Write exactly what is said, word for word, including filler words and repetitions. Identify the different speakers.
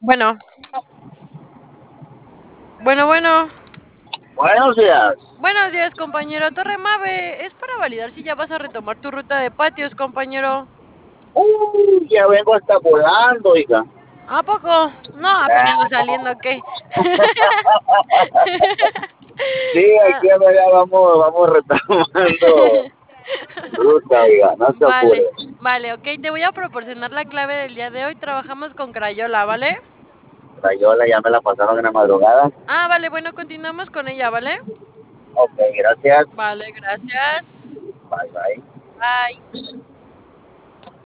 Speaker 1: Bueno, bueno, bueno.
Speaker 2: Buenos días.
Speaker 1: Buenos días, compañero Torre Mave. Es para validar si ya vas a retomar tu ruta de patios, compañero.
Speaker 2: Uy, ya vengo hasta volando, oiga.
Speaker 1: ¿A poco? No, apenas va saliendo, ¿qué?
Speaker 2: Sí, aquí
Speaker 1: Ah.
Speaker 2: ya vamos, vamos retomando ruta, oiga, no se apure.
Speaker 1: Vale, vale, okey, te voy a proporcionar la clave del día de hoy. Trabajamos con Crayola, ¿vale?
Speaker 2: Rayola ya me la pasaron en la madrugada.
Speaker 1: Ah, vale, bueno, continuamos con ella, ¿vale?
Speaker 2: Ok, gracias.
Speaker 1: Vale, gracias.
Speaker 2: Bye, bye.
Speaker 1: Bye.